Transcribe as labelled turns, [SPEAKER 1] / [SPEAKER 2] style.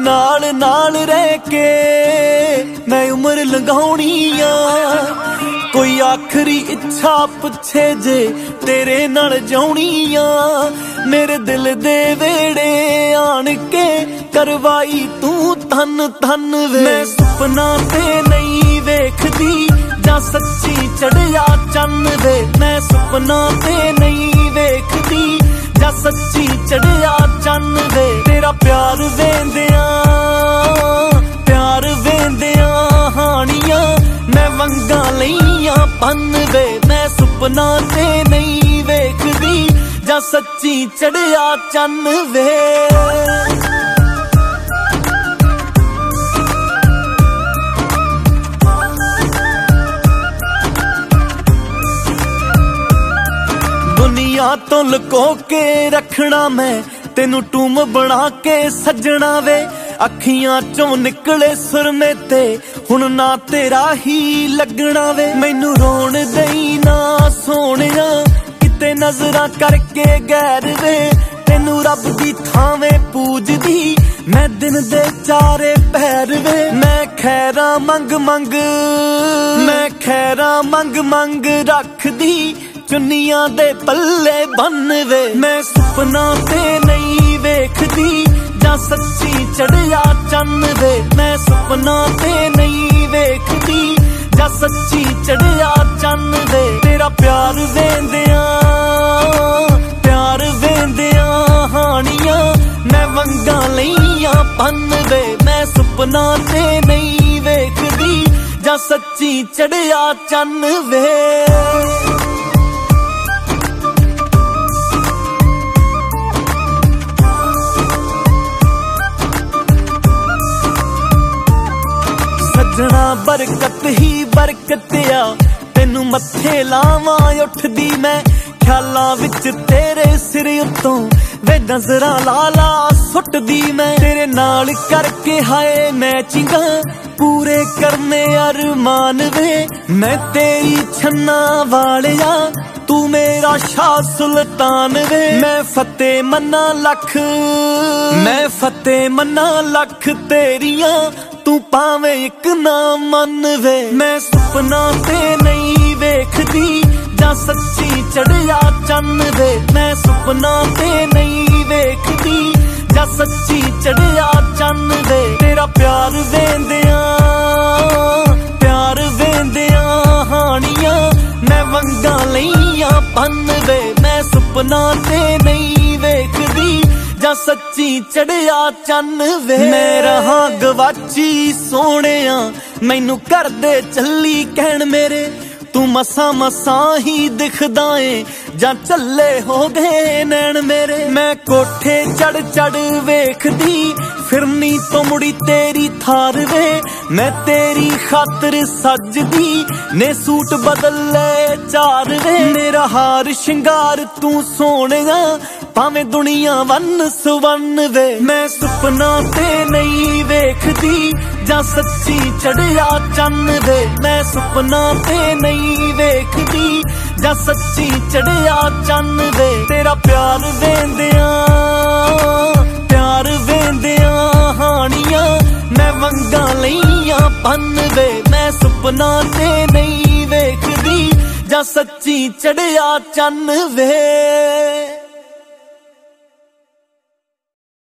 [SPEAKER 1] नाल नाल रह के मैं उम्र लंघाउणी आ। कोई आखरी इच्छा पुछे जे तेरे नाल जाउणी आ। मेरे दिल दे वेड़े आन के करवाई तू धन धन वे। मैं सुपना ते नहीं वेखदी जा सच्ची चढ़िया चन्न वे। मैं सुपना ते नहीं वेखदी जा सच्ची चढ़िया चन्न वे। तेरा प्यार वेंदिया हानियां मैं वंगा लईयां पन वे। मैं सुपना ते नहीं वेखदी जा सच्ची चढ़िया चन्न वे। दुनिया तो लुको के रखना मैं तेनू टूम बना के सजना वे। अखियां चों निकले सुरमे ते हुण ना तेरा ही लगना वे। मैनू रोण दई ना सोहणिया किते नजरां करके गैर वे। तेनू रब दी थावें पूजदी मैं दिन दे चारे पैर वे। मैं खैरा मंग मंग रखदी चुनिया दे पल्ले बन वे। मैं सुपना ते नहीं वेखदी जा सच्ची चढ़िया चन्न वे। मैं सुपना ते नहीं वेखदी जा सच्ची चढ़िया चन्न वे। तेरा प्यार वेंदिया हानियां मैं वंगा लईयां पन वे। मैं सुपना ते नहीं वेखदी जा सच्ची चढ़िया चन्न वे। सजना बरकत ही बरकत आ तेनू मत्थे लावां उठदी मैं। ख्यालां विच तेरे सिर उत्तों वे नजरां ला सुटदी मैं। तेरे नाल करके हाय मैचिंगा पूरे करने अरमान वे। मैं तेरी छन्ना वालिया तू मेरा शाह सुल्तान वे। मैं फतेह मन्ना लख तेरियां तू पावे एक ना मन वे। मैं सुपना ते नहीं वेखदी जा सच्ची चढ़िया चन्न वे। मैं सुपना ते नहीं वेखदी जा सच्ची चढ़िया चन्न वे। तेरा प्यार वेंदिया हानियां मैं वंगा लईयां पन वे। मैं सुपना ते नहीं वेखदी जा सच्ची चढ़िया चन्न वे। मैं रहा गवाची सोहणिया मैनू कर दे चली कहण मेरे। तू मसा ही दिखदा ए जा चले हो गए नैन मेरे। मैं कोठे चढ़ वेखदी फिरनी तो मुड़ी तेरी थार वे। मैं तेरी खातर सजदी ने सूट बदल ले चार वे। मेरा हार शिंगार तू सोहणिया भावें दुनिया वन सुवन वे। मैं सुपना ते नहीं वेखदी जा सच्ची चढ़िया चन्न वे। मैं सुपना ते नहीं वेखदी जा सच्ची चढ़िया चन्न वे। तेरा प्यार वेंदिया हानियां मैं वंगा लईयां पन वे। मैं सुपना ते नहीं वेखदी जा सच्ची चढ़िया चन्न वे।